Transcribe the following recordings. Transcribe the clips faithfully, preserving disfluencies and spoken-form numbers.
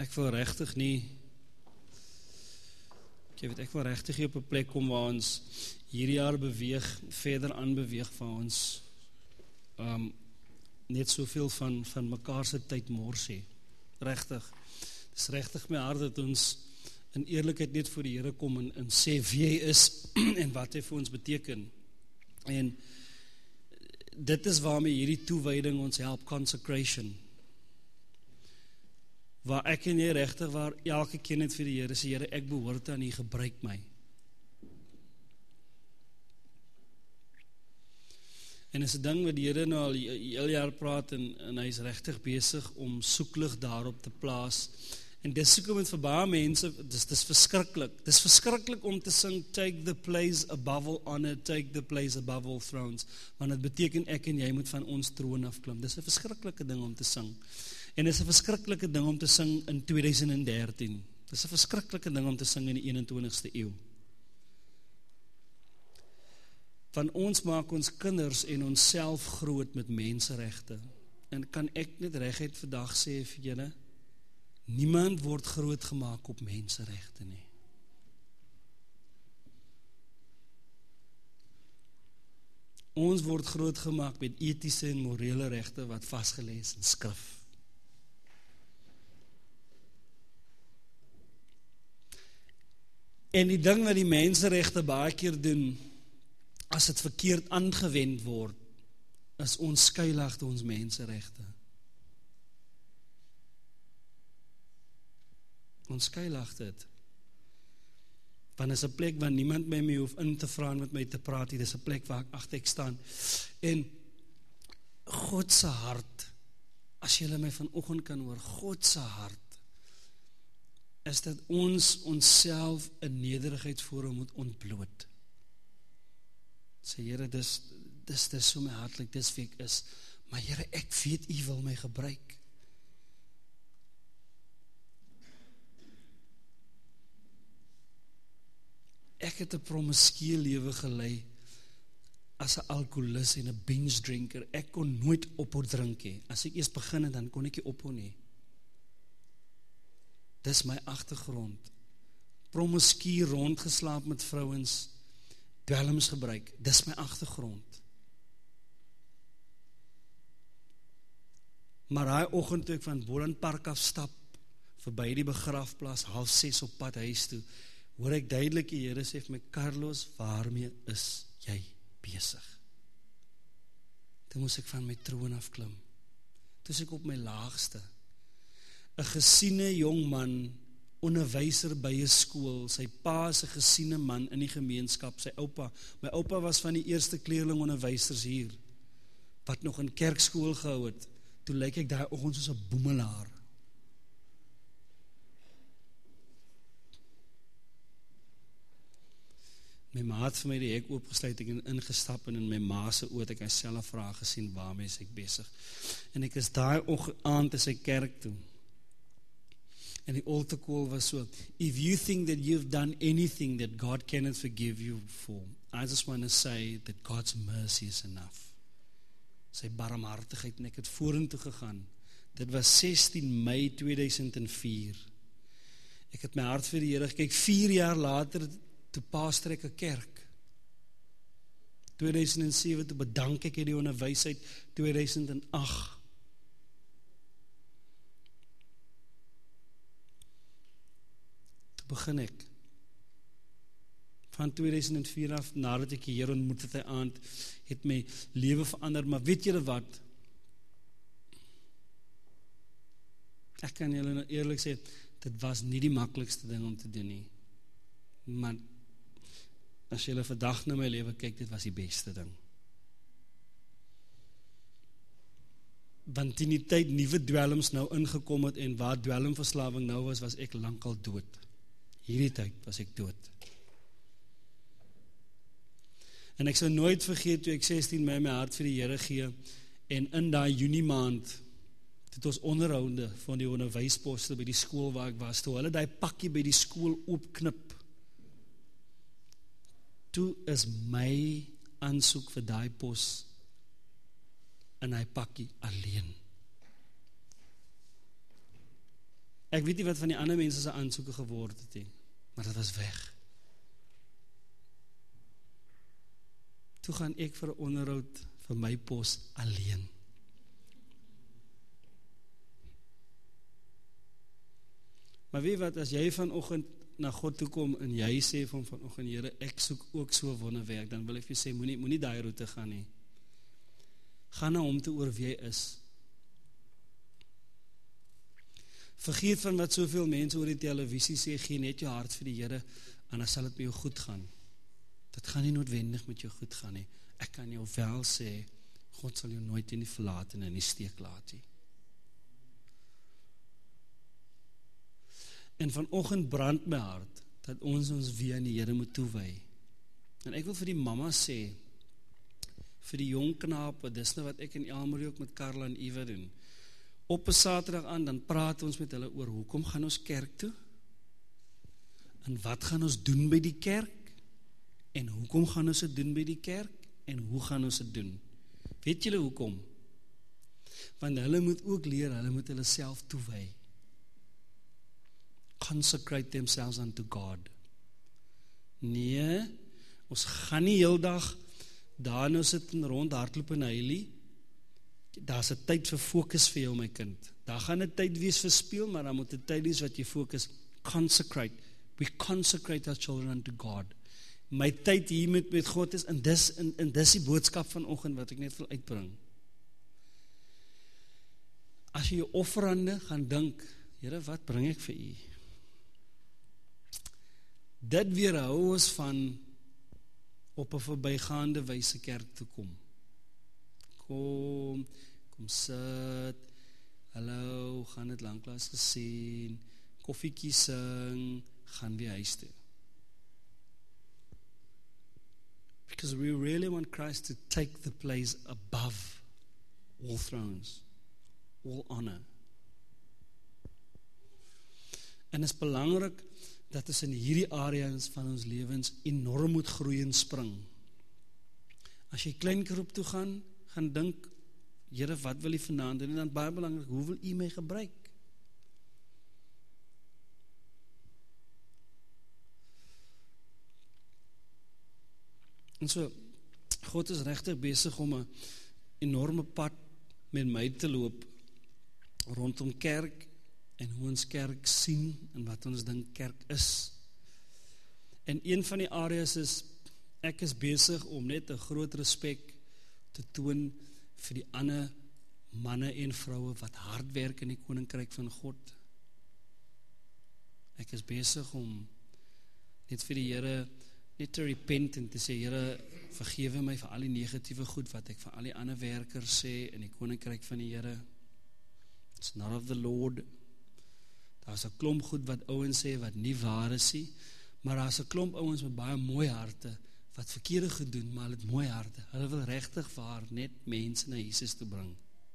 Ek wil regtig nie, ek weet, ek wil regtig hier op 'n plek kom waar ons hierdie jaar beweeg, verder aanbeweeg waar ons um, net soveel van, van mekaar se tyd mors hê. Regtig. Dit is regtig my hart dat ons in eerlikheid net voor die Here kom en, en sê wie hy is en wat hy vir ons beteken. En dit is waarmee hierdie toewyding ons help, consecration. Waar ek en jy regtig, waar elke keer net vir die Here sê, Here, ek behoort aan U, gebruik my. En is 'n ding wat die Here nou al heel jaar praat, en, en hy is regtig besig om soeklig daarop te plaas. En dis hoekom met vir baie mense, dis, dis verskriklik, dis verskriklik om te sing, take the place above all honor, take the place above all thrones, want dit beteken ek en jy moet van ons troon afklim. Dis 'n verskriklike ding om te sing. En dis 'n verskriklike ding om te sing in twintig dertien. Dis 'n verskriklike ding om te sing in die eenentwintigste eeu. Van ons maak ons kinders en ons self groot met menseregte. En kan ek net reguit vandag sê vir julle, niemand word groot gemaak op menseregte nie. Ons word groot gemaak met etiese en morele regte wat vasgelê is in skrif. En die ding wat die menseregte baie keer doen, as dit verkeerd aangewend word, is ons skuil agter ons menseregte. Ons skuil agter dit. Want is 'n plek waar niemand met my hoef in te vra en met my te praat, dit is 'n plek waar ek agter ek staan. En God se hart, as julle my vanoggend kan hoor, God se hart, is dat ons onsself in nederigheid voor hom moet ontbloot. Sê, Here, dis, dis, dis so my hartlik, dis wie ek is, maar Here, ek weet U wil my gebruik. Ek het 'n promiskue lewe gelei as 'n alkoholist en 'n binge drinker. Ek kon nooit ophou drink hê. As ek eers begin het, dan kon ek nie ophou nie. Dis my agtergrond. Promiskue rondgeslaap met vrouens, dwelms gebruik, dis my agtergrond. Maar daai oggend toe ek van Boland Park af stap, verby die begrafplaas, half ses op pad huis toe, hoor ek duidelik die Here sê vir my, Carlos, waarmee is jy besig? Toe moes ek van my troon afklim. Toe is ek op my laagste. 'n gesiene jong man, onderwyser by 'n skool, sy pa is 'n gesiene man in die gemeenskap, sy oupa, my oupa was van die eerste kleerling onderwysers hier, wat nog in kerkskool gehou het, toe lyk ek daai oggend soos 'n boemelaar. My ma het vir my die hek oopgesluit, ek het ingestap en in my ma se oë het ek myself vrae gesien, waarmee is ek besig? En ek is daai aand in sy kerk toe. En die altar call was so, if you think that you've done anything that God cannot forgive you for, I just want to say that God's mercy is enough. Sy barmhartigheid, en ek het vorentoe gegaan. Dit was sestien Mei tweeduisend vier. Ek het my hart vir die Here gekyk, vier jaar later, toe pastoor ek 'n kerk. tweeduisend sewe, toe bedank ek die onderwysheid, tweeduisend agt. Begin ek. Van tweeduisend vier af, nadat ek die Here ontmoet het, hy aand, het my lewe verander, maar weet julle wat? Ek kan julle nou eerlik sê, dit was nie die maklikste ding om te doen nie. Maar, as julle vandag na my lewe kyk, dit was die beste ding. Want in die tyd nuwe dwelms nou ingekom het, en waar dwelmverslawing nou was, was ek lankal dood. Hierdie tyd was ek dood. En ek sou nooit vergeet, toe ek sestien Mei my hart vir die Here gee, en in daai Junie maand, het ons onderhoude van die onderwysposte by die skool waar ek was, toe hulle daai pakkie by die skool oopknip, toe is my aansoek vir daai pos in hy pakkie alleen. Ek weet nie wat van die ander mense se aansoeke geword het nie, maar dit was weg. Toe gaan ek vir 'n onderhoud vir my pos alleen. Maar weet wat, as jy vanoggend na God toe kom en jy sê van vanoggend, Here, ek soek ook so wonderwerk, dan wil ek vir jou sê, moenie moenie daai roete gaan nie. Gaan na hom toe oor wie hy is. Vergeet van wat soveel mense oor die televisie sê, gee net jou hart vir die Here, en dan sal dit met jou goed gaan. Dit gaan nie noodwendig met jou goed gaan nie. Ek kan jou wel sê, God sal jou nooit in die verlaat en in die steek laat nie. En vanoggend brand my hart, dat ons ons weer aan die Here moet toewy. En ek wil vir die mama sê, vir die jong knape, dis nou wat ek in Elmarie ook met Karla en Eva doen. Op 'n Saterdag aan, dan praat ons met hulle oor, hoekom gaan ons kerk toe? En wat gaan ons doen by die kerk? En hoekom gaan ons dit doen by die kerk? En hoe gaan ons dit doen? Weet julle hoekom? Want hulle moet ook leer, hulle moet hulle self toewy. Consecrate themselves unto God. Nee, ons gaan nie heel dag daar nou sit en rond hardloop en huilie. Daar's 'n tyd vir fokus vir jou, my kind. Daar gaan 'n tyd wees vir speel, maar daar moet 'n tyd wees wat jy fokus. Consecrate. We consecrate our children unto God. My tyd hier met, met God is, en dis, en, en dis die boodskap vanoggend wat ek net wil uitbring. As jy jou offerande gaan dink, Here, wat bring ek vir u? Dit weerhou ons van op 'n verbygaande wyse kerk toe kom. Kom, kom sit, hallo, gaan het lanklaas gesien, koffiekie sing, gaan weer huis toe. Because we really want Christ to take the place above all thrones, all honor. En is belangrik dat ons in hierdie areas van ons lewens enorm moet groei en spring. As jy kleingroep toe gaan, gaan dink, Here, wat wil u vanaand doen? En dan baie belangrik, hoe wil u my gebruik? En so, God is regtig besig om 'n enorme pad met my te loop rondom kerk en hoe ons kerk sien en wat ons dink kerk is. En een van die areas is, ek is besig om net 'n groot respek te toon vir die ander manne en vroue wat hard werk in die koninkryk van God. Ek is besig om net vir die Here net te repent en te sê, Here, vergewe my vir al die negatiewe goed wat ek vir al die ander werkers sê in die koninkryk van die Here. It's not of the Lord. Daar's 'n klomp goed wat ouens sê wat nie waar is nie, maar daar's 'n klomp ouens met baie mooi harte wat verkeerde gedoen, maar hulle het mooi harte. Hulle wil regtig waar net mense na Jesus toe bring.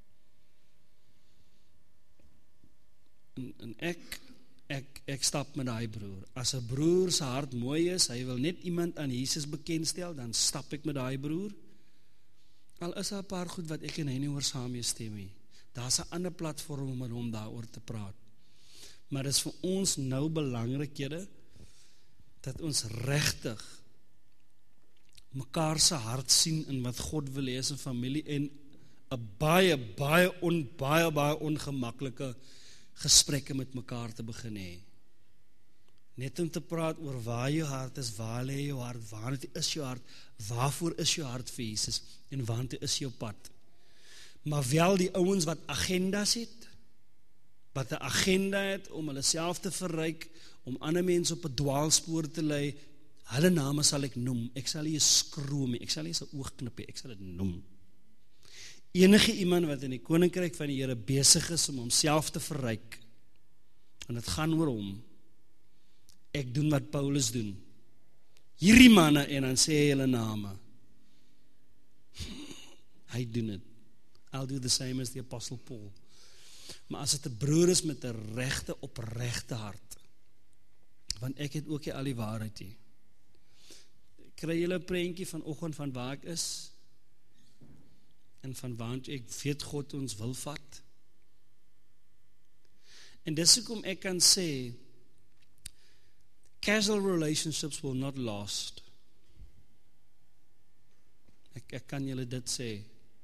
En, en ek, ek, ek stap met daai broer. As 'n broer se hart mooi is, hy wil net iemand aan Jesus bekendstel, dan stap ek met daai broer. Al is daar 'n paar goed wat ek en hy nie oor saamstem nie. Daar's 'n ander platform om met hom daaroor te praat. Maar dit is vir ons nou belangrik, Here, dat ons regtig mekaar se hart sien in wat God wil hê as 'n familie en 'n baie, baie, on, baie, baie ongemaklike gesprekke met mekaar te begin hê. Net om te praat oor waar jou hart is, waar lê jou hart, waar is jou hart, waarvoor is jou hart vir Jesus en waantoe is jou pad. Maar wel die ouens wat agendas het, wat 'n agenda het om hulle self te verryk, om ander mense op 'n dwaalspoor te lei, hulle name sal ek noem. Ek sal nie skroom, ek sal nie sy oog knip, ek sal dit noem. Enige iemand wat in die koninkryk van die Here besig is om homself te verryk, en dit gaan oor hom, ek doen wat Paulus doen. Hierdie manne, en dan sê hy hulle name. Hy doen het. I'll do the same as the Apostle Paul. Maar as het 'n broer is met 'n regte, opregte hart, want ek het ook nie al die waarheid nie. Kry julle 'n prentjie vanoggend van waar ek is, en van waar ek weet God ons wil vat? En dis hoekom ek kan sê, casual relationships will not last. Ek, ek kan julle dit sê.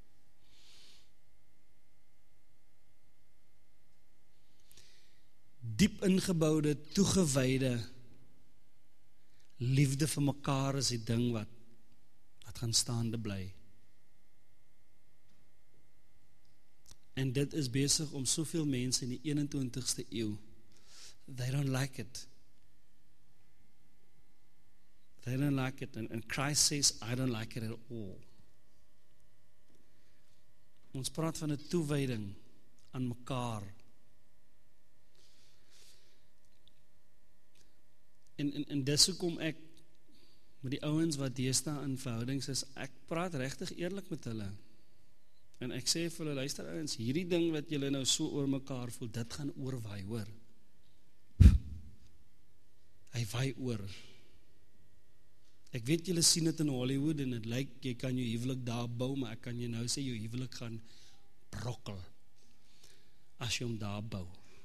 Diep ingeboude, toegewyde liefde vir mekaar is die ding wat, wat gaan staande bly. En dit is besig om soveel mense in die eenentwintigste eeu, they don't like it. They don't like it, and, and Christ says, I don't like it at all. Ons praat van 'n toewyding aan mekaar. En, en, en dis hoekom ek met die ouens wat deesdae in verhoudings is, ek praat regtig eerlik met hulle. En ek sê vir hulle, luister ouens, hierdie ding wat julle nou so oor mekaar voel, dit gaan oorwaai, hoor. Hy waai oor. Ek weet julle sien dit in Hollywood en dit lyk, jy kan jou huwelik daar bou, maar ek kan jy nou sê, jou huwelik gaan brokkel as jy hom daar bou.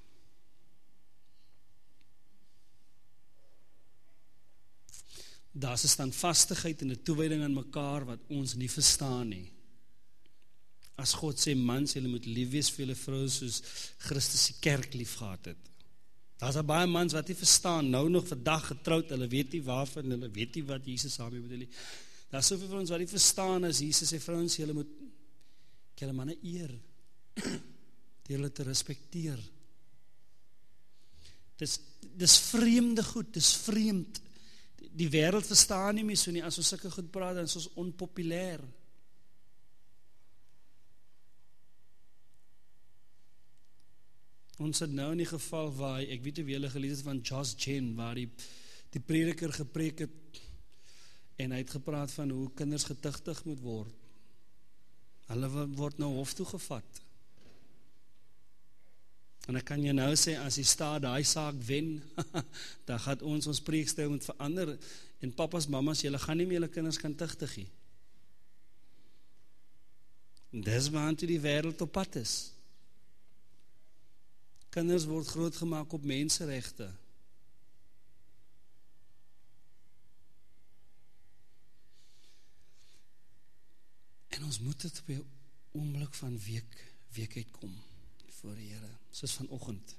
Daar is 'n standvastigheid en 'n toewyding aan mekaar wat ons nie verstaan nie. As God sê, mans, julle moet lief wees vir julle vroue soos Christus die kerk lief gehad het. Daar's baie mans wat nie verstaan, nou nog vandag getroud, hulle weet nie waarvan, hulle weet nie wat Jesus saam bedoel nie. Daar's soveel van ons wat nie verstaan as Jesus sê, vrouens, julle moet julle manne eer, deur hulle te respekteer. Dis, dis vreemde goed, dis vreemd. Die wêreld verstaan nie meer so nie, as ons sulke goed praat, dan is ons onpopulêr. Ons het nou in die geval waar, ek weet nie wie julle gelees het van Josh Gen, waar die, die prediker gepreek het, en hy het gepraat van hoe kinders getuigtig moet word. Hulle word nou hof toegevat. En ek kan jy nou sê, as die staat daai saak wen, dan gaan ons ons preekstyl moet verander, en papas, mamas, julle gaan nie meer julle kinders kan tuigtig nie. En dis waartoe die wêreld op pad is. Kinders word grootgemaak op menseregte. En ons moet dit op 'n oomblik van week, weekheid kom voor die Here, soos vanoggend.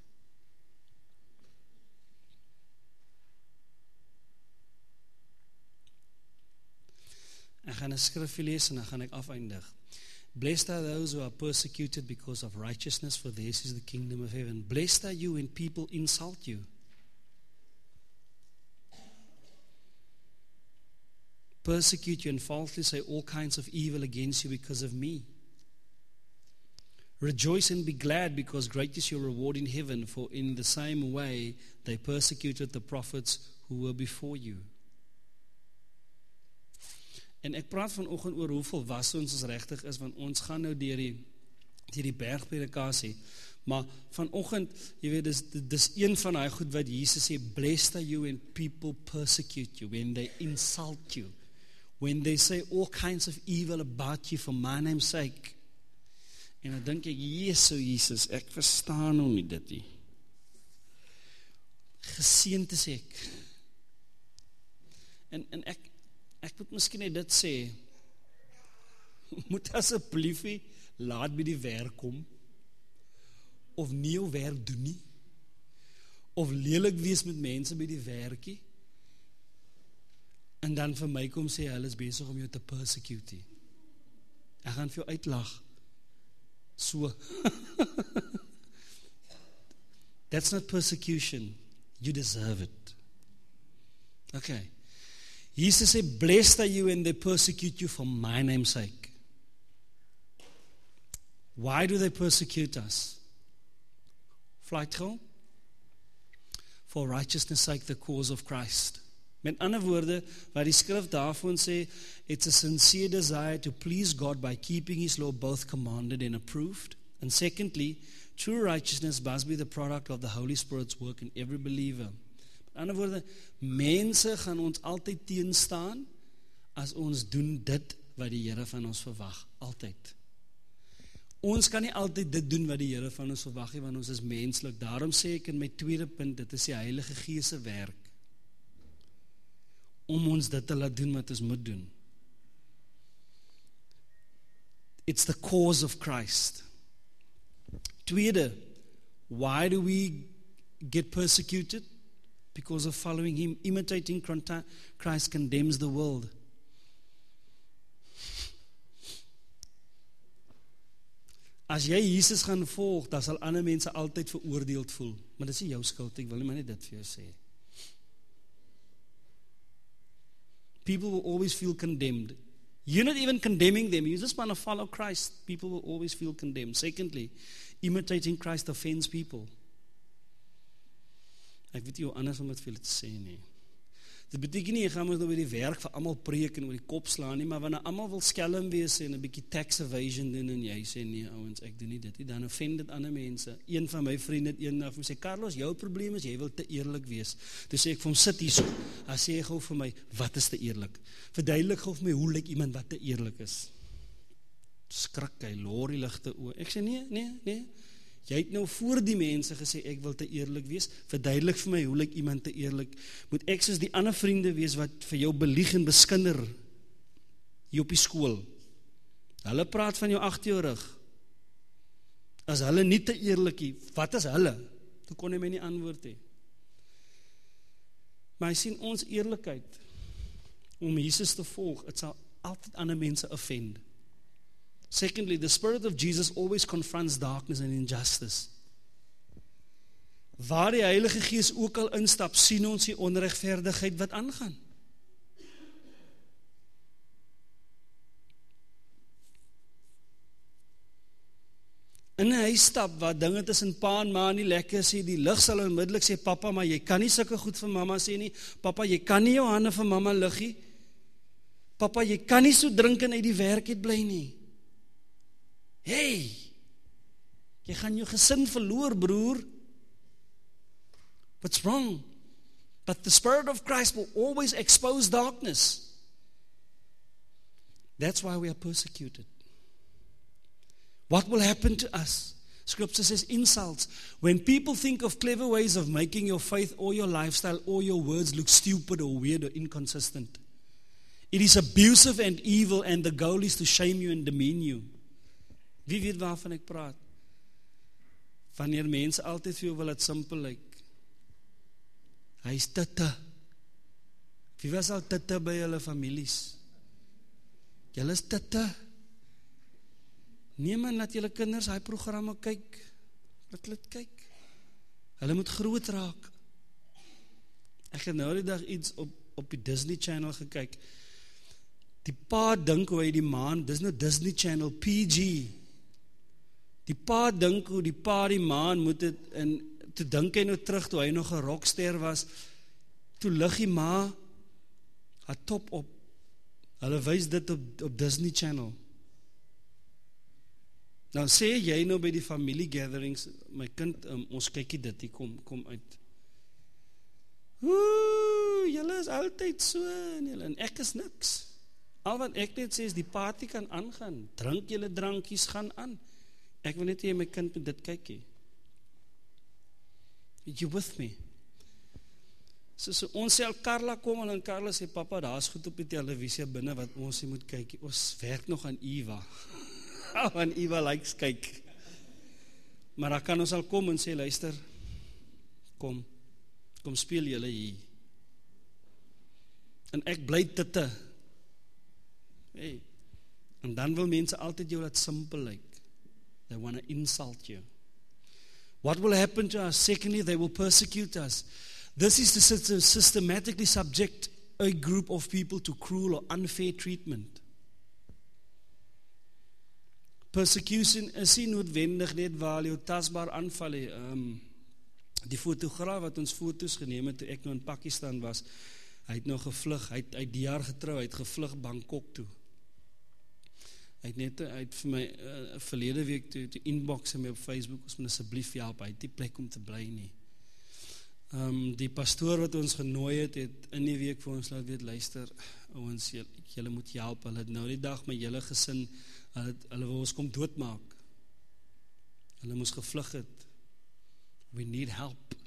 Ek gaan 'n skrif lees en dan gaan ek afeindig. Blessed are those who are persecuted because of righteousness, for theirs is the kingdom of heaven. Blessed are you when people insult you. Persecute you and falsely say all kinds of evil against you because of me. Rejoice and be glad, because great is your reward in heaven, for in the same way they persecuted the prophets who were before you. En ek praat vanoggend oor hoe volwasse ons regtig is, want ons gaan nou deur die, deur die bergpredikasie, maar vanoggend, jy weet, dis, dis een van die goed wat Jesus sê, blessed are you when people persecute you, when they insult you, when they say all kinds of evil about you for my name's sake. En dan dink ek, Jesu Jesus, ek verstaan nou nie dit nie. Geseënd is ek. En, en ek, ek moet miskien net dit sê, moet asseblief nie laat by die werk kom, of nie jou werk doen nie, of lelik wees met mense by die werkie, en dan vir my kom sê, hulle is besig om jou te persecute. Ek gaan vir jou uitlag. So. That's not persecution. You deserve it. Okay. Jesus said, blessed are you when they persecute you for my name's sake. Why do they persecute us? Flight goal? For righteousness' sake, the cause of Christ. Met ander woorde, wat die skrif daarvan sê, it's a sincere desire to please God by keeping his law both commanded and approved. And secondly, true righteousness must be the product of the Holy Spirit's work in every believer. Met ander woorde, mense gaan ons altyd teenstaan as ons doen dit wat die Here van ons verwag, altyd. Ons kan nie altyd dit doen wat die Here van ons verwag nie, want ons is menslik. Daarom sê ek in my tweede punt, dit is die Heilige Gees se werk, om ons dit te laat doen wat ons moet doen. It's the cause of Christ. Tweede, why do we get persecuted? Because of following Him. Imitating Christ condemns the world. As jy Jesus gaan volg, dan sal ander mense altyd veroordeeld voel. Maar dit is nie jou skuld, ek wil nie maar net dit vir jou sê. People will always feel condemned. You're not even condemning them. You just want to follow Christ. People will always feel condemned. Secondly, imitating Christ offends people. Ek weet nie hoe anders om dit vir julle te sê nie. Dit beteken nie, jy gaan ons nou by die werk vir almal preek en oor die kop slaan nie, maar wanneer almal wil skelm wees en 'n bietjie tax evasion doen en jy sê nee ouens, ek doen nie dit nie, dan offend dit ander mense. Een van my vriende het eendag vir my sê, Carlos, jou probleem is jy wil te eerlik wees. Toe sê ek vir hom, sit hier so. Hy sê gou vir my, wat is te eerlik? Verduidelik gou vir my hoe lyk iemand wat te eerlik is. Skrik hy, lorry ligte oë. Ek sê nee, nee, nee. Jy het nou voor die mense gesê, ek wil te eerlik wees, verduidelik vir my, hoe lyk iemand te eerlik, moet ek soos die ander vriende wees, wat vir jou belieg en beskinder, hier op die skool, hulle praat van jou agter jou rug, as hulle nie te eerlik nie, wat is hulle? Toe kon hy my nie antwoord hê. Maar hy sien ons eerlikheid, om Jesus te volg, het sal altyd ander mense offend. Secondly, the Spirit of Jesus always confronts darkness and injustice. Waar die Heilige Gees ook al instap, sien ons die onregverdigheid wat aangaan. In 'n huis stap waar dinge tussen pa en ma nie lekker sê, die lig sal onmiddellik sê, papa, maar jy kan nie sulke goed vir mamma sê nie, papa, jy kan nie jou hande vir mamma lig nie, papa, jy kan nie so drink en uit die werk het bly nie. Hey, jy gaan jou gesin verloor, broer. What's wrong? But the Spirit of Christ will always expose darkness. That's why we are persecuted. What will happen to us? Scripture says insults. When people think of clever ways of making your faith or your lifestyle or your words look stupid or weird or inconsistent. It is abusive and evil, and the goal is to shame you and demean you. Wie weet waarvan ek praat? Wanneer mense altyd vir jou wil het simpel lyk. Hy is titte. Wie was al titte by hulle families? Julle is titte. Nee man, laat julle kinders hy programme kyk. Laat hulle dit kyk. Hulle moet groot raak. Ek het nou die dag iets op, op die Disney Channel gekyk. Die pa dink hoe hy die maan, dis nou Disney Channel, P G. Die pa dink hoe die pa die maan moet het, en toe dink hy nou terug, toe hy nog 'n rockster was, toe lig die ma haar top op. Hulle wys dit op, op Disney Channel. Nou sê jy nou by die family gatherings, my kind, um, ons kykie dit, die kom, kom uit. Oeh, julle is altyd so, en, julle, en ek is niks. Al wat ek net sê is, die party kan aangaan, drink julle drankies, gaan aan. Ek wil net hê my kind moet dit kykie. You with me? So, so ons sê al Carla kom, en Carla sê, papa, daar is goed op die televisie binne, wat ons nie moet kykie. Ons werk nog aan Eva. Aan Eva likes kyk. Maar dan kan ons al kom en sê, luister, kom, kom speel julle hier. En ek bly titte. Hey. En dan wil mense altyd jou laat simpel lyk. They want to insult you. What will happen to us? Secondly, they will persecute us. This is to systematically subject a group of people to cruel or unfair treatment. Persecution is nie noodwendig net waar jy tasbaar aanval. Um, die fotograaf wat ons foto's geneem het toe ek nou in Pakistan was, hy het nou gevlug, hy het, hy het die jaar getrou, hy het gevlug Bangkok toe. Hy het net, hy het vir my uh, verlede week toe, toe inbox en my op Facebook, ons moet asseblief help, hy het die plek om te bly nie. Um, die pastoor wat ons genooi het, het in die week vir ons laat weet, luister, ouens, julle moet help, hulle het nou die dag met julle gesin, hulle, hulle wil ons kom doodmaak. Hulle moes gevlug het. We need help.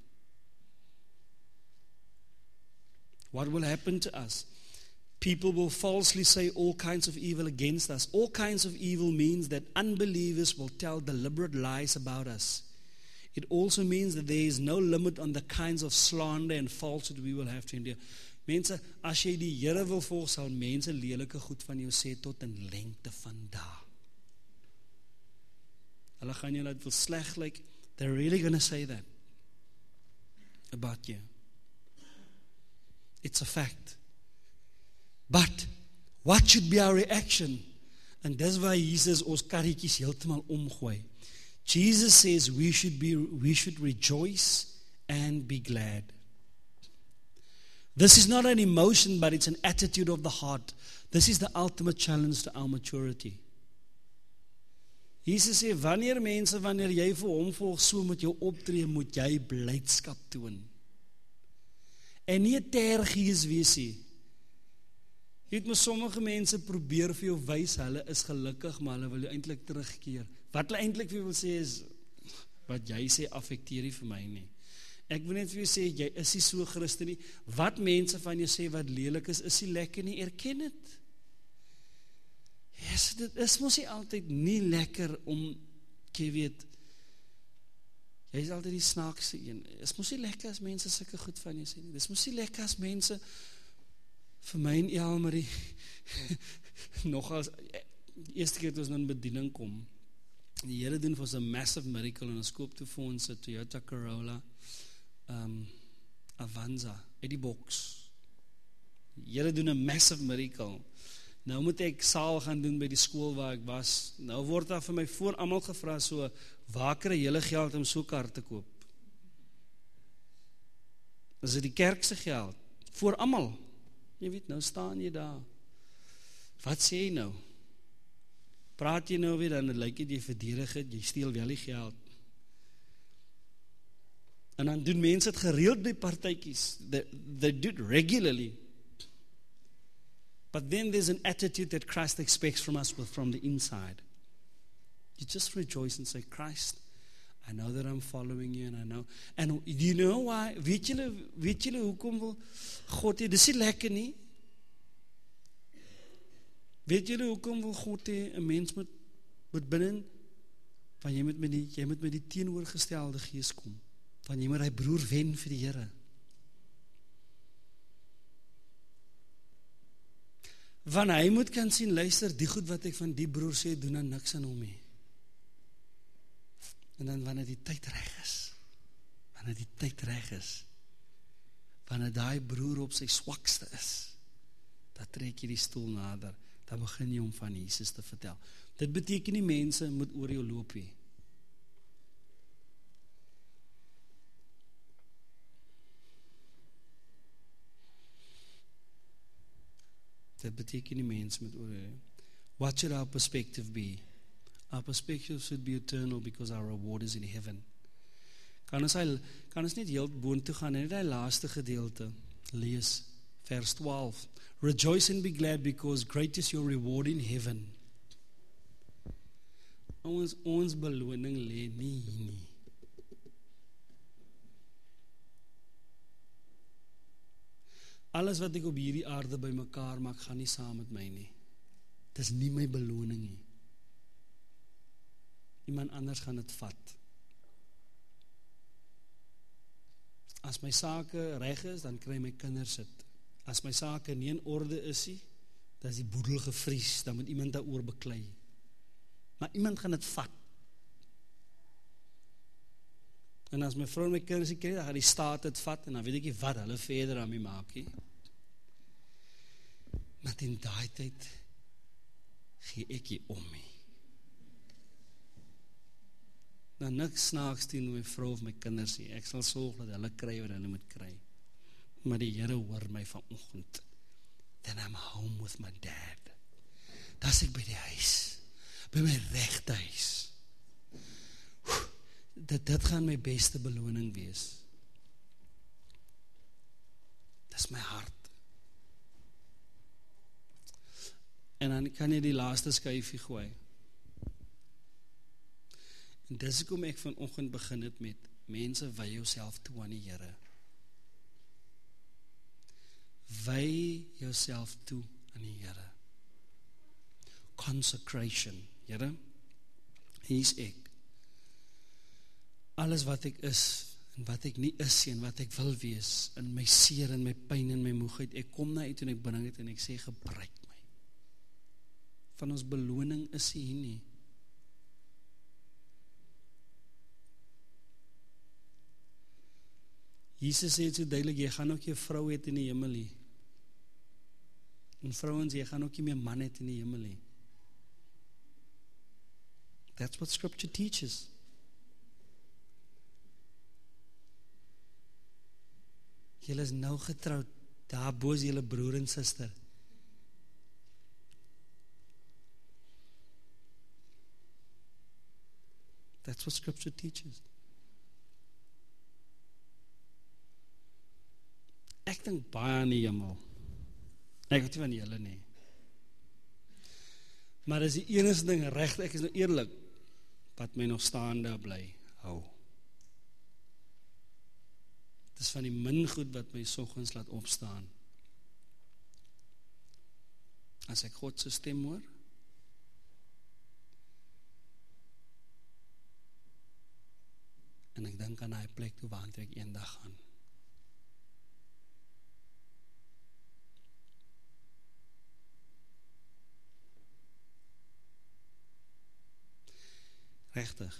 What will happen to us? People will falsely say all kinds of evil against us. All kinds of evil means that unbelievers will tell deliberate lies about us. It also means that there is no limit on the kinds of slander and falsehood we will have to endure. Mense, as jy die Here wil volg, sal mense lelike goed van jou sê tot in lengte van dae. Hulle gaan jou laat wil sleg lyk. They're really going to say that about you. It's a fact. But what should be our reaction? And that's why Jesus ons karretjies heeltemal omgooi. Jesus says we should be we should rejoice and be glad. This is not an emotion, but it's an attitude of the heart. This is the ultimate challenge to our maturity. Jesus sê, wanneer mense, wanneer jy vir hom volg, so met jou optree, moet jy blydskap toon. En nie 'n tergees wees nie. Jy het met sommige mense probeer vir jou wys, hulle is gelukkig, maar hulle wil jou eintlik terugkeer. Wat hulle eintlik vir jou wil sê is, wat jy sê affekteer nie vir my nie. Ek wil net vir jou sê, jy is nie so Christen nie. Wat mense van jou sê wat lelik is, is nie lekker nie, erken het. Yes, dit is mos nie altyd nie lekker om, jy weet, jy is altyd die snaakse een. Dit is mos nie lekker as mense sulke goed van jou sê nie. Dit is mos nie lekker as mense, vir my en Elmarie, nog als, eerste keer toe ons in bediening kom, die Here doen vir ons 'n massive miracle, en ons koop toe vir ons 'n Toyota Corolla, um, Avanza, uit die box. Die Here doen 'n massive miracle. Nou moet ek saal gaan doen by die skool waar ek was. Nou word daar vir my voor almal gevra, so, waar kry julle geld om so kar te koop? Is dit die kerk se geld? Voor almal. Jy weet, nou staan jy daar. Wat sê jy nou? Praat jy nou weer, dan lyk dit jy verdedig het, jy steel wel die geld. En dan doen mense het gereeld by partytjies. They, they do it regularly. But then there's an attitude that Christ expects from us from the inside. You just rejoice and say, Christ, I know that I'm following you, and I know. And do you know why? Weet julle, weet julle hoekom wil God hê? Dis nie lekker nie. Weet julle hoekom wil God hê 'n mens moet moet binne, want jy moet met die jy moet met die teenoorgestelde gees kom. Want jy moet hy broer wen vir die Here. Want hy moet kan sien, luister, die goed wat ek van die broer sê, doen dan niks aan hom nie. En dan wanneer die tyd reg is, wanneer die tyd reg is, wanneer daai broer op sy swakste is, dan trek jy die stoel nader, dan begin jy hom van Jesus te vertel. Dit beteken nie mense moet oor jou loop nie. Dit beteken nie mens met oor. What should our perspective be? Our perspective should be eternal because our reward is in heaven. Kan ons, hy, kan ons net heel boontoe gaan en net die laaste gedeelte lees, vers twaalf. Rejoice and be glad because great is your reward in heaven. Ons, ons beloning lê nie nie. Alles wat ek op hierdie aarde by mekaar maak, gaan nie saam met my nie. Dit is nie my beloning nie. Iemand anders gaan dit vat. As my sake reg is, dan kry my kinders dit. As my sake nie in orde is nie, dan is die boedel gevries, dan moet iemand daaroor beklei. Maar iemand gaan dit vat. En as my vrou en my kinders nie kry, dan gaan die staat dit vat, en dan weet ek nie wat hulle verder aan my maak nie. Maar in daai tyd gee ek nie om nie. Nou niks snaaks teen my vrou of my kinders nie. Ek sal sorg dat hulle kry wat hulle moet kry. Maar die Here hoor my vanoggend. Then I'm home with my dad. Das ek by die huis, by my regte huis. Dit, dit gaan my beste beloning wees. Dis my hart. En dan kan jy die laaste skyfie gooi. En dis hoekom ek vanoggend begin het met, mense, wy jouself toe aan die Here. Wy jouself toe aan die Here. Consecration, Here, hier is ek. Alles wat ek is, en wat ek nie is, en wat ek wil wees, in my seer, in my pyn, en my moegheid, ek kom na uit en ek bring het, en ek sê, gebruik my. Van ons beloning is hier nie. Jesus sê het so duidelik, jy gaan ook jou vrou het in die hemel nie. En vrouens, jy gaan ook nie meer man het in die hemel nie. That's what scripture teaches. Julle is nou getrouwd, daar bo is julle broer en suster. That's what scripture teaches. Ek dink baie aan die hemel. Ek weet nie van julle nie. Maar dis die enigste ding reg, ek is nou eerlik, wat my nog staande bly hou. Het is van die min goed wat my soggens laat opstaan. As ek God se stem hoor, en ek dink aan die plek toe waar ek eendag gaan. Regtig.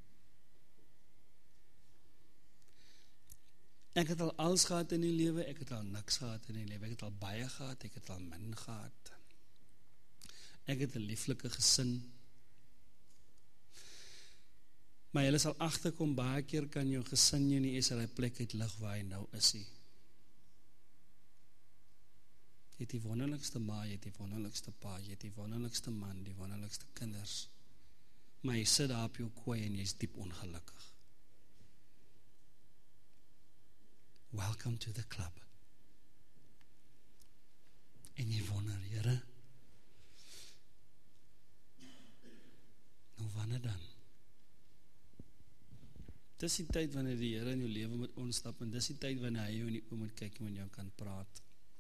Ek het al alles gehad in die lewe, ek het al niks gehad in die lewe, ek het al baie gehad, ek het al min gehad. Ek het 'n lieflike gesin. Maar jy sal agterkom, baie keer kan jou gesin jou nie eens uit die plek uitlig waar hy nou is nie. Jy het die wonderlikste ma, jy het die wonderlikste pa, jy het die wonderlikste man, die wonderlikste kinders. Maar jy sit daar op jou kooi en jy is diep ongelukkig. Welcome to the club. En jy wonder, Here, nou wanneer dan? Dis die tyd wanneer die Here in jou lewe moet onstap, en dis die tyd wanneer hy jou in die oë moet kyk en met jou kan praat.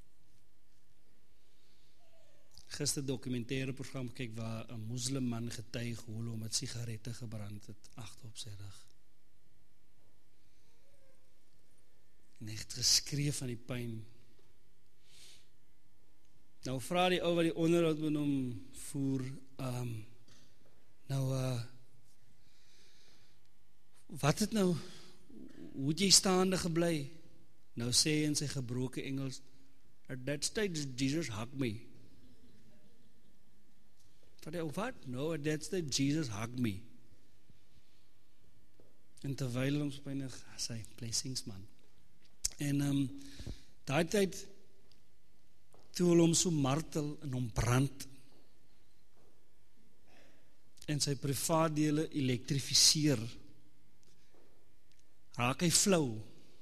Gister documentaire program kyk waar 'n moslim man getuig hoe hom met sigarette gebrand het agter op sy rug. En hy het geskree van die pyn. Nou vra die ou wat die onderhoud met hom voer, um, nou, uh, wat het nou, hoe het jy staande gebly? Nou sê hy in sy gebroke Engels, at that stage Jesus hugged me. Wat, what? No, at that stage Jesus hugged me. En terwyl ons byna sy blessings man. En um, daai tyd toe hulle hom so martel en hom brand en sy privaatdele elektrifiseer, raak hy flou.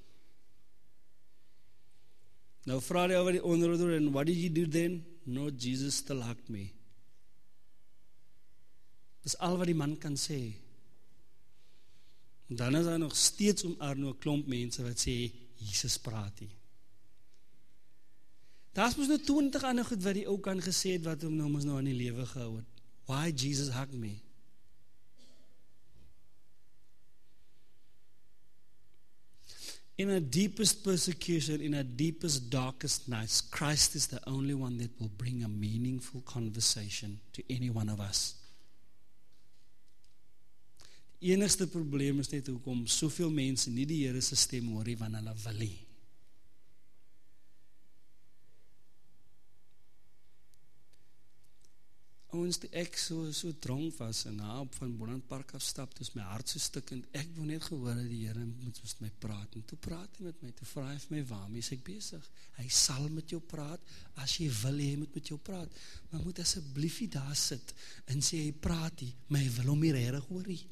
Nou vra die ou wat die onderhoud, and what did you do then? No, Jesus still hugged me. Dis al wat die man kan sê. En dan is daar nog steeds om Arno 'n klomp mense wat sê, Jesus praat nie. Daar is mos nou twintig ander goed wat die ou kan gesê het, wat hom nou mos nou aan die lewe gehou het. Why Jesus hugged me? In our deepest persecution, in our deepest, darkest nights, Christ is the only one that will bring a meaningful conversation to any one of us. Die enigste probleem is net hoekom soveel mense nie die Here se stem hoor nie, want hulle wil nie. Ons die ek so, so dronk was en na op van Boland Park afstap, dus my hart so stikkend, ek wou net gehoor dat die Here moet met my praat, en toe praat hy met my, toe vraag hy vir my, waarmee is ek bezig? Hy sal met jou praat, as jy wil, hy moet met jou praat, maar moet asseblief nie daar sit, en sê hy praat nie, maar hy wil hom nie regtig hoor nie.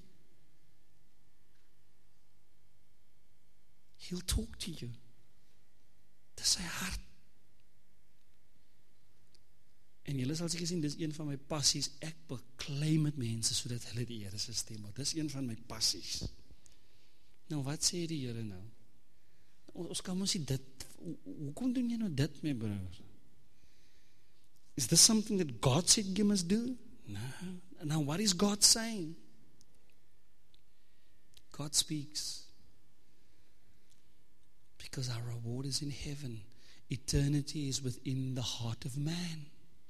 He'll talk to you. Dis sy hart. En julle sal seker sien, dis een van my passies, ek beklei met mense, sodat hulle die Here se stem hoor. Dis een van my passies. Nou, wat sê die Here nou? Ons kan mos nie dit, hoekom doen jy nou dit, my broer? Is this something that God said you must do? No. Now, what is God saying? God speaks. Because our reward is in heaven. Eternity is within the heart of man.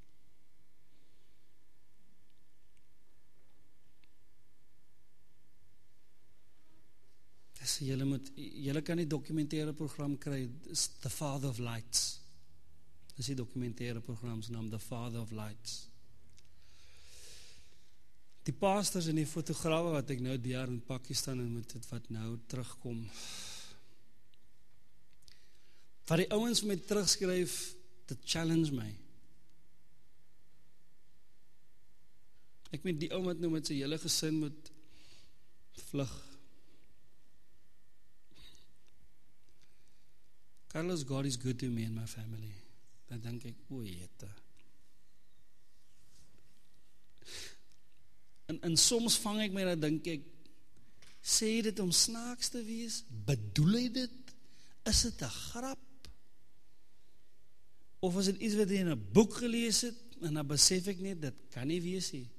Dis julle moet julle kan die dokumentêre program kry, is The Father of Lights. Dis die dokumentêre program se naam, The Father of Lights. Die pastors en die fotograwe wat ek nou die jaar in Pakistan en met dit wat nou terugkom. Wat die ouens met terugskryf, dit challenge my. Ek met die ou wat nou met sy hele gesin moet vlug. Carlos, God is good to me and my family. Dan denk ek, o jette. En, en soms vang ek my, dan denk ek, sê dit om snaaks te wees? Bedoel hy dit? Is dit 'n grap? Of is dit iets wat jy in 'n boek gelees het, en dan besef ek net, dit kan nie wees nie.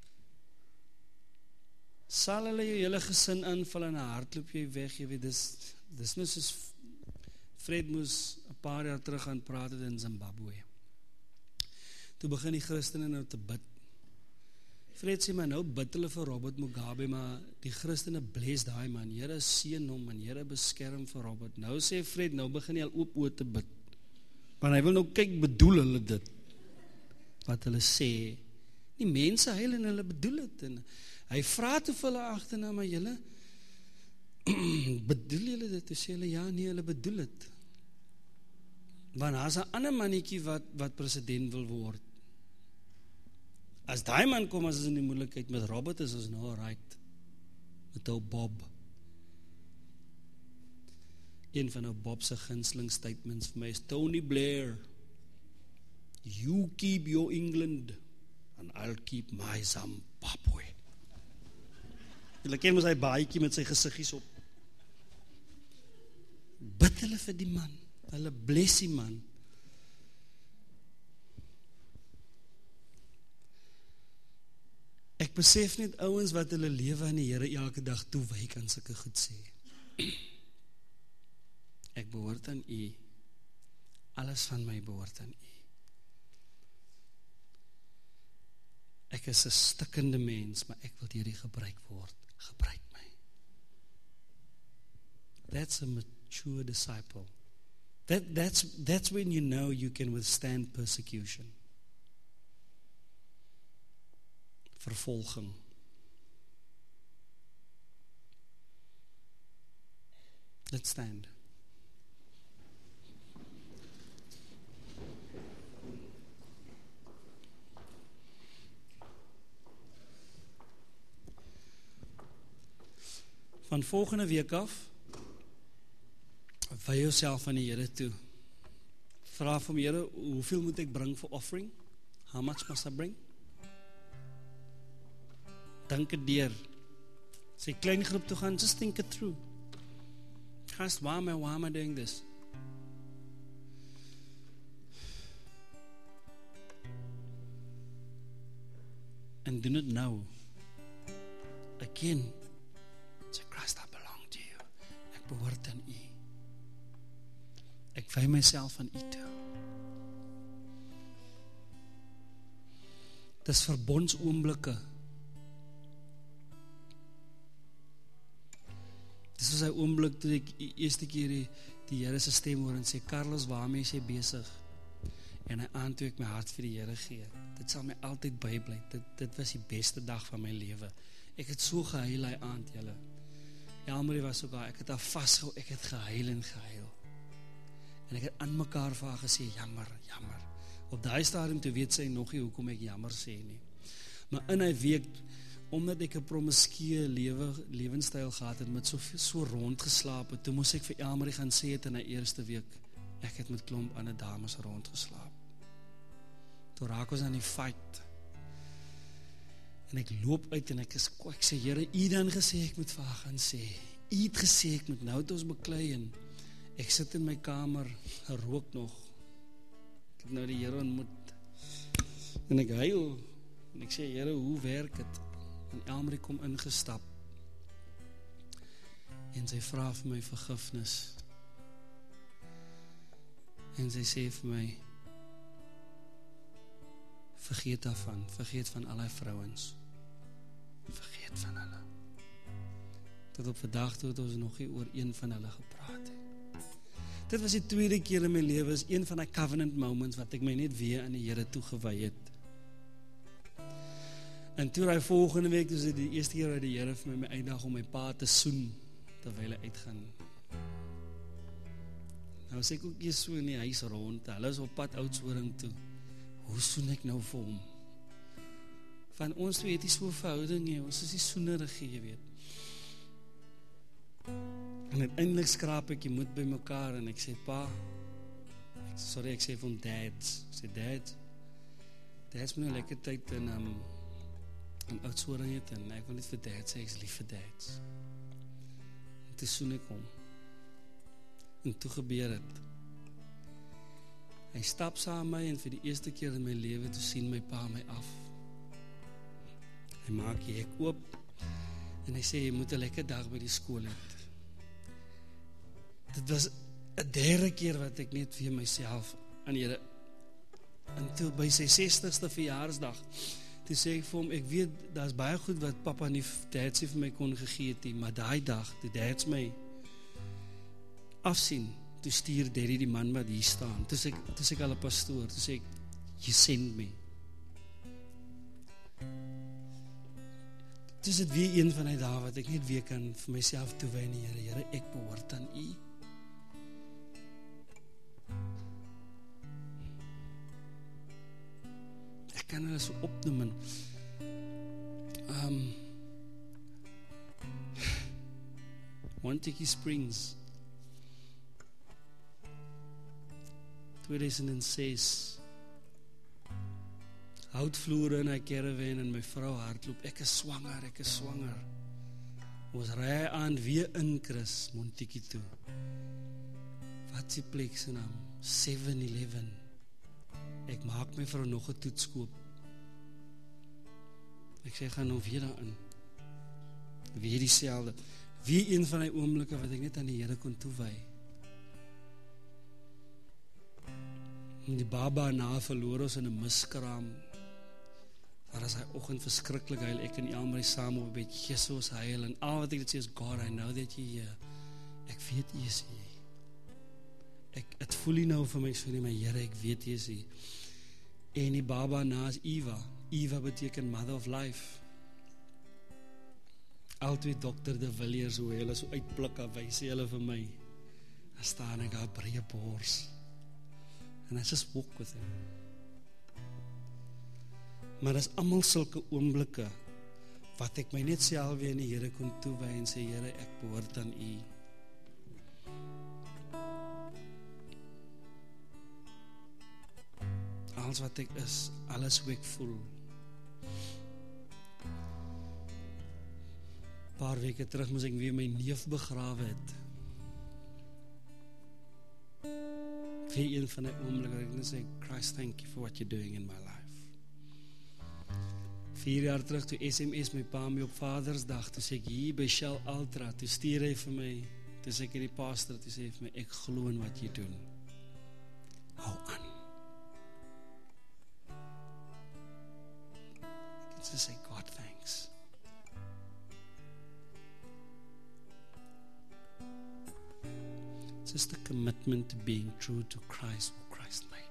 Sal hulle jou hele gesin aanval en 'n hardloop jy weg, jy weet, dis, dis nou soos Fred moes 'n paar jaar terug gaan praat het in Zimbabwe. Toe begin die Christene nou te bid. Fred sê, maar nou bid hulle vir Robert Mugabe, maar die Christene bless daai man, Here seën hom en Here beskerm vir Robert. Nou sê Fred, nou begin hy al oop oë te bid. Want hy wil nou kyk, bedoel hulle dit, wat hulle sê. Die mense huil en hulle bedoel dit. En hy vra toe vir hulle agterna, maar julle, bedoel julle dit? Toe sê hulle, ja, nee, hulle bedoel dit. Want daar is 'n ander mannetjie wat, wat president wil word. As daai man kom, as is in die moeilikheid, met Robert is ons nou right, met ou Bob. Een van ou Bob se gunsteling statements vir my is, Tony Blair, you keep your England, and I'll keep my Zimbabwe. Julle ken mos hy baadjie met sy gesiggies op. Bid hulle vir die man, hulle bless die man. Ek besef net ouens wat hulle lewe aan die Here elke dag toewy kan sulke goed sê. Ek behoort aan U. Alles van my behoort aan U. Ek is 'n stikkende mens, maar ek wil deur U gebruik word. Gebruik my. That's a mature disciple. That, that's, that's when you know you can withstand persecution. Vervolging. Let's stand. Van volgende week af, wy jouself aan die Here toe. Vra vir die Here, hoeveel moet ek bring vir offering? How much must I bring? Dink dit deur. Sy klein groep toe gaan, just think it through. Ask, why am I, why am I doing this? And do not know. Again, say, Christ, I belong to you. Ek behoort aan U. Ek wy myself aan U toe. Dis verbondsoomblikke. Dis is 'n oomblik toe ek eerste keer die, die Here se stem hoor en sê, Carlos, waarmee is jy besig? En hy aan toe ek my hart vir die Here gee. Dit sal my altyd bybly. Dit, dit was die beste dag van my lewe. Ek het so gehuil hy aand, julle. Elmarie was ook daar, ek het haar vasgehou, ek het gehuil en gehuil. En ek het aan mekaar vir haar gesê, jammer, jammer. Op daai stadium toe weet sy nog nie hoekom ek jammer sê nie. Maar in 'n week, omdat ek 'n promiskue lewe lewenstyl gehad het, met so so rondgeslaap het, toe moes ek vir Elmarie gaan sê het in 'n eerste week, ek het met klomp ander dames rondgeslaap. toe raak ons aan die fight, en ek loop uit, en ek is, ek sê, Here, U dan gesê, ek moet vir haar gaan sê, U het gesê, ek moet nou het ons beklei, en ek sit in my kamer, rook nog, ek het nou die Here ontmoet, en ek huil, en ek sê, Here, hoe werk het, en Elmarie kom ingestap, en sy vra vir my vergifnis, en sy sê vir my, vergeet daarvan, vergeet van al die vrouens, vergeet van hulle. Tot op vandag toe het ons nog nie oor een van hulle gepraat het. Dit was die tweede keer in my lewe, is een van die covenant moments, wat ek my net weer aan die Here toegewy het. En toe die volgende week, dus die eerste keer wat die Here vir my my uitdag om my pa te soen, terwyl hy uitgaan. Nou sê ek ook eers so in die huis rond, hulle is op pad Oudtshoorn toe, hoe soen ek nou vir hom? Van ons twee het die so verhouding, he, ons is die soenerige, jy weet. En uiteindelik skraap ek die moed by mekaar, en ek sê, pa, ek, sorry, ek sê vir hom, dad, ek sê, dad, dad's my nou lekker tyd in, um, in Oudtshoorn het, en ek wil net vir dad sê, ek is lief vir dads. En toe soen ek hom, en toe gebeur het. Hy stap saam my, en vir die eerste keer in my lewe, toe sien my pa my af. Hy maak die hek oop, en hy sê, jy moet 'n lekker dag by die skool het. Dit was 'n derde keer wat ek net vir myself aan die Here, en toe by sy sestigste verjaarsdag, toe sê ek vir hom, ek weet, daar is baie goed wat papa en die dads vir my kon gegee het, maar daai dag, die dads my afsien, toe stuur Daddy die man wat hier staan, toe sê ek, toe sê ek al 'n pastoor, toe sê ek, you send me. Toe is dit weer een van die dae wat ek net weer kan vir myself toewy aan die Here, Here, ek behoort aan U. Ek kan hulle so opnoem, en um, Montague Springs, tweeduisend ses, houtvloere in 'n caravan, en my vrou hardloop, ek is swanger, ek is swanger. Ons ry aan weer in Chris, Montague toe. Wat is die plek se naam? seven eleven. Ek maak my vrou nog 'n toetskoop. Ek sê, gaan nou weer daarin. Weer dieselfde. Weer een van die oomblikke wat ek net aan die Here kon toewy. Die baba na verloor ons in 'n miskraam. Daar is hy oggend verskriklik huil, ek en Elmarie saam op 'n bed, Jesus huil, en al wat ek dit sê is, God, I know that you're here. Ek weet U is hier. Ek, het voel nie nou vir my so nie, maar Here, ek weet U is hier. En die baba na is Eva. Eva beteken mother of life. Al twee dokter de Villiers, hoe hulle so uitpluk, wys hulle vir my. Daar staan ek, haar breë bors. And I just walk with him. Maar dis almal sulke oomblikke wat ek my net self weer in die Here kon toewy en sê, Here, ek behoort aan U. Alles wat ek is, alles hoe ek voel. Paar weke terug moes ek weer my neef begrawe het. Vir een van die oomblikke, ek net sê, Christ, thank you for what you're doing in my life. Vier jaar terug, toe S M S my pa my op Vadersdag, toe sê ek, hier by Shell Ultra, toe stuur hy vir my, toe sê ek in die pastor, toe sê hy vir my, ek glo in wat jy doen. Hou aan. Ek kan sê, God, thanks. It's just a commitment to being true to Christ, who Christ made.